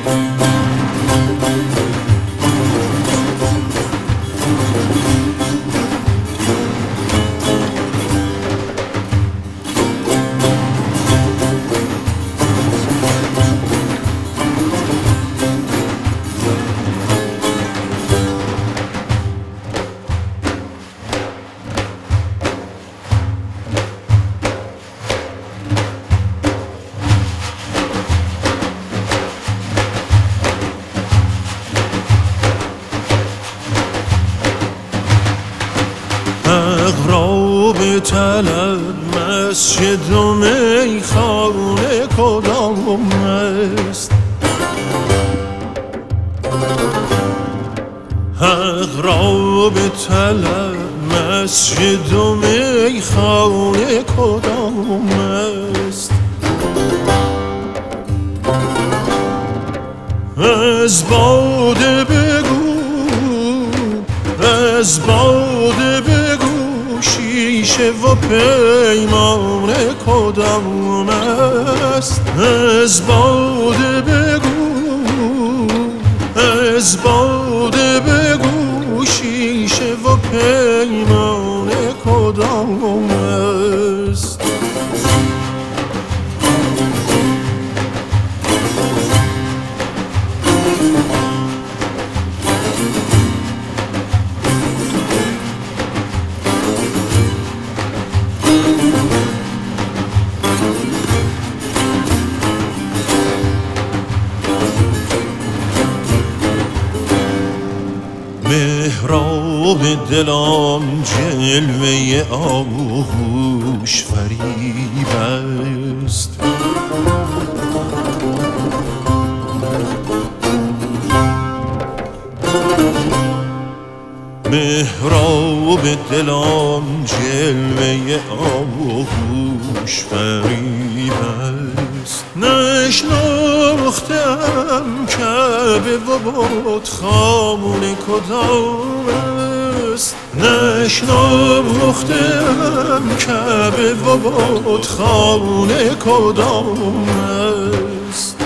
اغراب طلب مسجد و میخانه کدام است؟ اغراب طلب مسجد و میخانه کدام است؟ از باده بگو، از باده بگو شیشه و پیمانه کدام است؟ از باده بگو، از باده بگو شیشه و پیمانه کدام است؟ مهراب دلم جلوه آغوش فریب است. مهراب دلم جلوه آغوش فریب است. نشناختم کعبه و بتخانه کدام است؟ نشناختم کعبه و بتخانه کدام است؟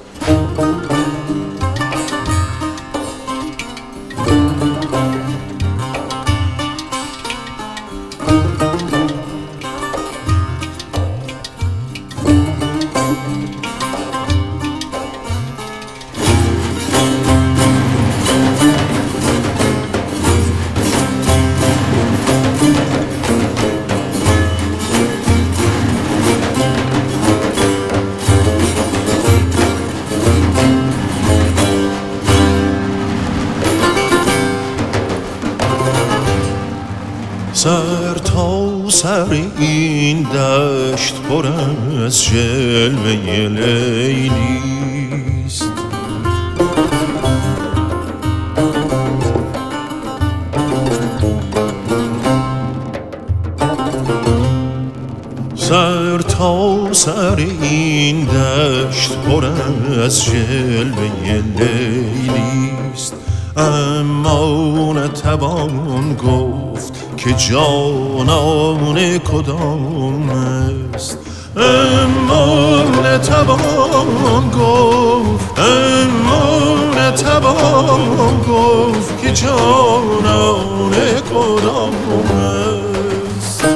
سر تا سر این دشت پر از جلوه لیلیست. سر تا سر این دشت پر از جلوه لیلیست. اما نتوان گفت که جانانه کدام است؟ اما نتوان گفت، اما نتوان گفت که جانانه کدام است؟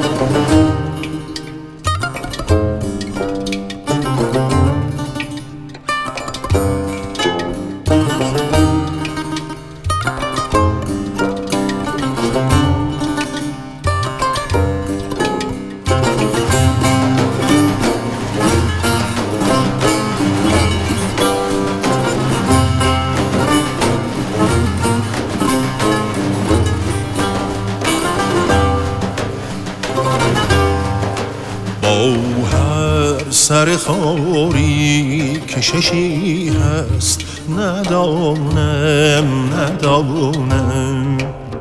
هر سر خاری کششی هست، ندانم ندانم.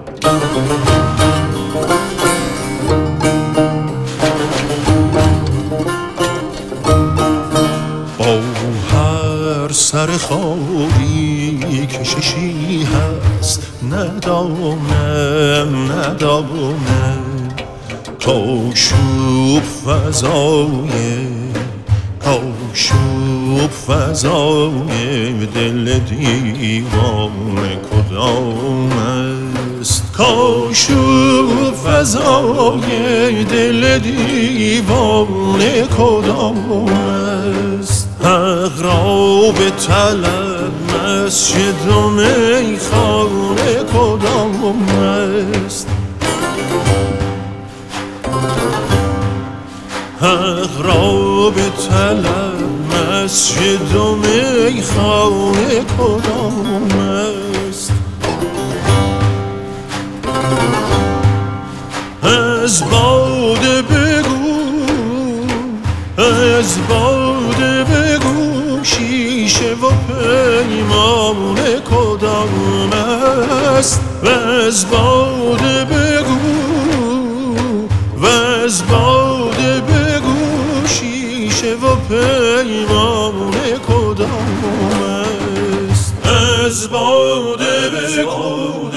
با هر سر خاری کششی هست، ندانم ندانم. کاشوب فضای، کاشوب فضای دل دیوانه کدام است؟ کاش او فضای دل دیوانه کدام است؟ حق را به طلب مسجد و میخانه کدام است؟ حق را به طلب مسجد و میخانه کدام است؟ از باده بگو، از باده بگو شیشه و پیمانه کدام است؟ و از باده بگو، و از باده بگو شیشه و پیمانه کدام است؟ از باده بگو